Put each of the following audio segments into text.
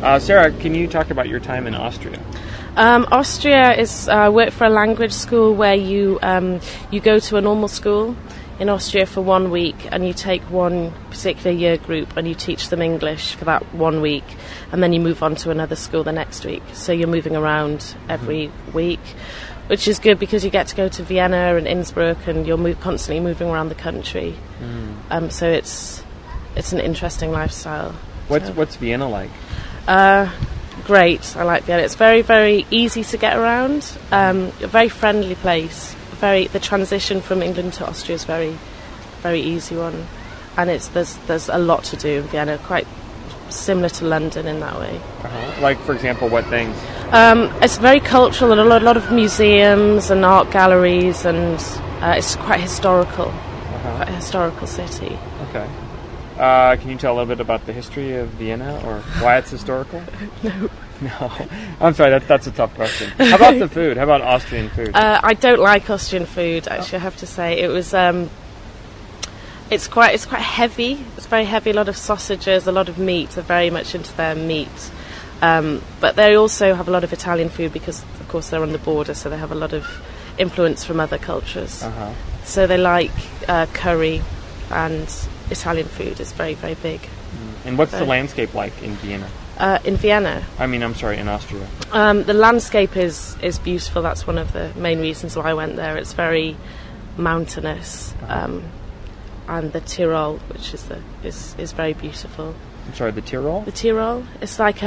Sarah, can you talk about your time in Austria? Austria is work for a language school where you go to a normal school in Austria for 1 week, and you take one particular year group and you teach them English for that 1 week, and then you move on to another school the next week. So you're moving around every week, which is good because you get to go to Vienna and Innsbruck, and you're constantly moving around the country. So it's an interesting lifestyle. What's Vienna like? Great. I like Vienna. It's very, very easy to get around. A very friendly place. The transition from England to Austria is very, very easy one, and there's a lot to do in Vienna. Quite similar to London in that way. Like, for example, what things? It's very cultural, and a lot of museums and art galleries, and it's quite historical. Quite a historical city. Okay. Can you tell a little bit about the history of Vienna, or why it's historical? No. I'm sorry, that's a tough question. How about the food? How about Austrian food? I don't like Austrian food, actually, I have to say. It was... It's quite heavy. It's very heavy, a lot of sausages, a lot of meat. They're very much into their meat. But they also have a lot of Italian food because, of course, they're on the border, so they have a lot of influence from other cultures. So they like curry, and Italian food is very, very big. And what's the landscape like in Vienna? In Vienna? In Austria. The landscape is beautiful. That's one of the main reasons why I went there. It's very mountainous. And the Tyrol, which is very beautiful. I'm sorry, the Tyrol? The Tyrol. It's like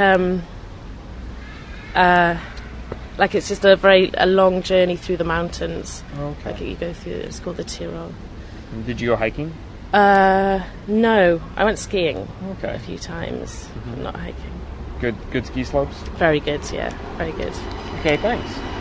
it's just a long journey through the mountains. Okay. Like you go through. It's called the Tyrol. Did you go hiking? No, I went skiing. Okay. A few times, not hiking. Good ski slopes? Very good, yeah, very good. Okay, thanks.